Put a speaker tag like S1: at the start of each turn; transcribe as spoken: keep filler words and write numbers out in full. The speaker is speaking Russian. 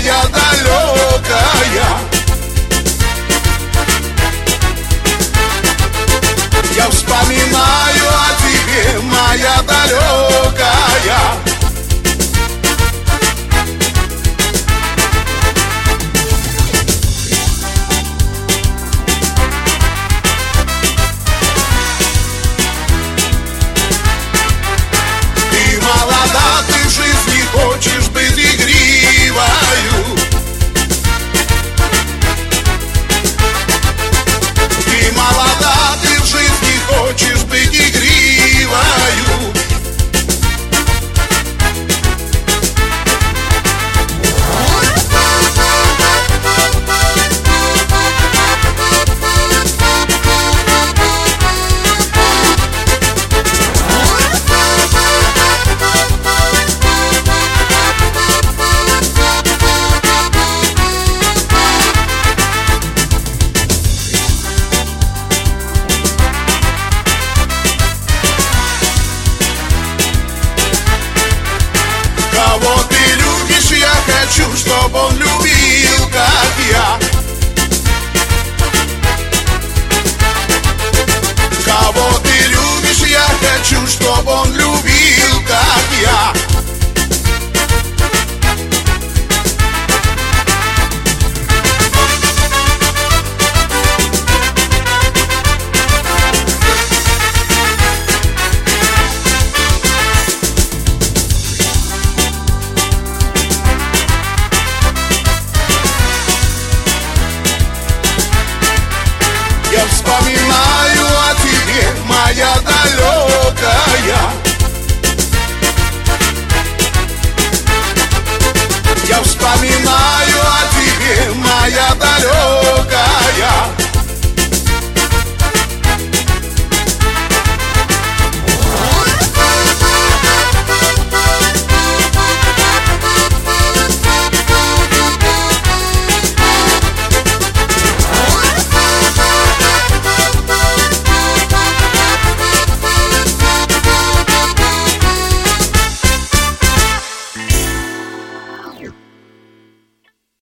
S1: моя далекая. Я вспоминаю о тебе, моя далекая. Ты молода, ты в жизни хочешь быть игривою. Ты молода, ты в жизни хочешь быть игривою. Кого ты любишь, я хочу, чтобы он любил, как я.